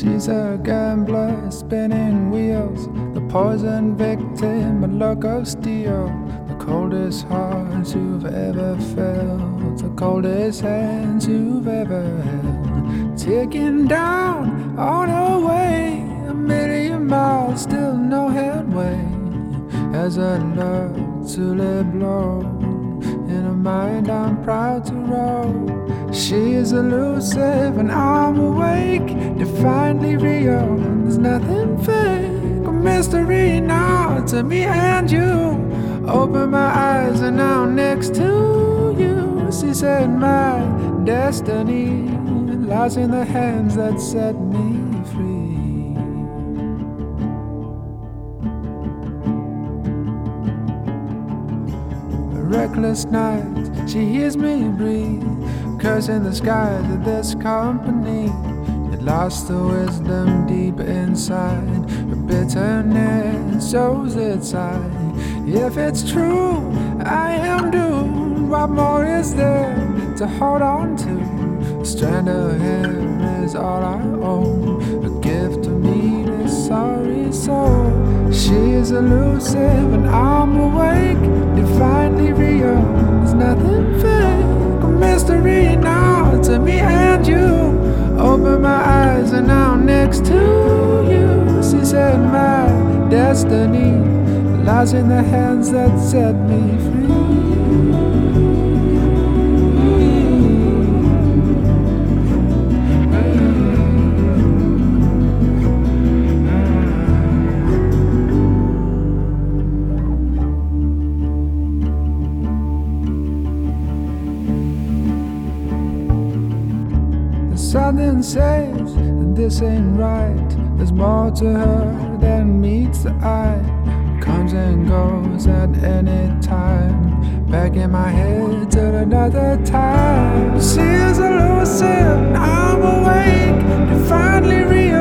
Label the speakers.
Speaker 1: She's a gambler, spinning wheels, the poison victim, a luck of steel. The coldest heart you've ever felt, the coldest hands you've ever held. Ticking down on her way, 1,000,000 miles, still no headway. As I love to let blow, in her mind I'm proud to roll. She is elusive and I'm awake, defiantly real. There's nothing fake, a mystery now to me and you. Open my eyes and now next to you. She said my destiny lies in the hands that set me free. A reckless night, she hears me breathe, cursing the skies of this company. It lost the wisdom deep inside, the bitterness shows its side. If it's true, I am doomed. What more is there to hold on to? A strand of hair is all I own, a gift to me, this sorry soul. She is elusive and I'm awake, defiantly real. There's nothing fake, a mystery now to me and you. Open my eyes and now next to you. She said my destiny lies in the hands that set me free. Something says that this ain't right. There's more to her than meets the eye. Comes and goes at any time, back in my head till another time. She is elusive, I'm awake, defiantly real.